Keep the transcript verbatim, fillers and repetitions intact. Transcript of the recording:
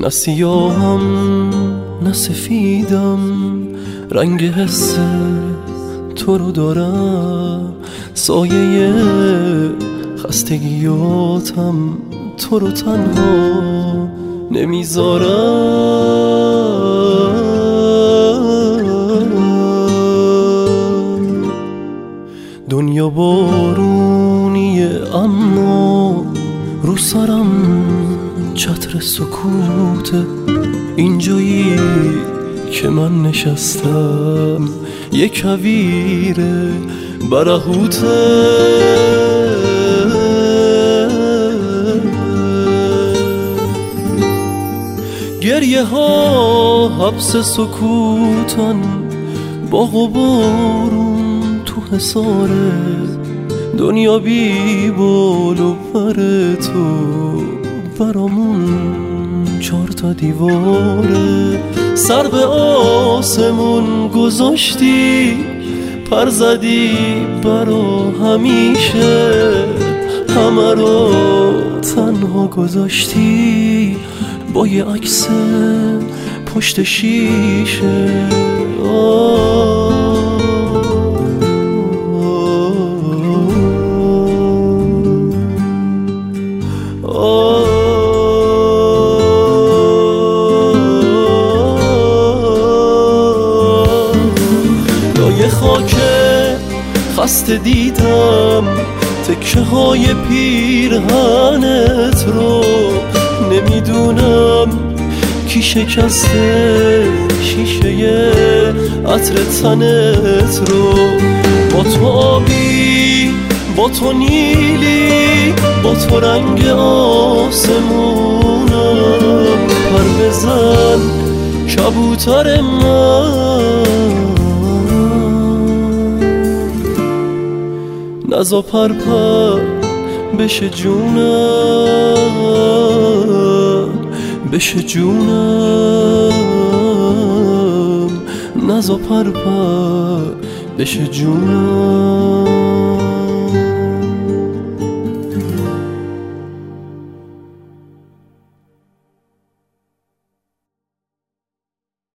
نه سیاهم نه سفیدم، رنگ حس تو رو دارم، سایه خستگیاتم تو رو تنها نمیذارم. دنیا بارونیه اما رو سرم چتر سکوته، اینجایی که من نشستم یک کویر برهوته. گریه ها حبس سکوتن، باغ و بارون تو حصاره، دنیا بی بال و پر تو برامون چار تا دیواره. سر به آسمون گذاشتی، پر زدی برا همیشه، همه رو تنها گذاشتی با یه عکس پشت شیشه. خاک خسته دیدم تکه های پیرهنت رو، نمیدونم کی شکسته شیشه عطر تنت رو. با تو آبی، با تو نیلی، با تو رنگ آسمونم، پر بزن کبوتر من، نزا پر پر بشه جونم، بشه جونم، نزا پر پر بشه جونم.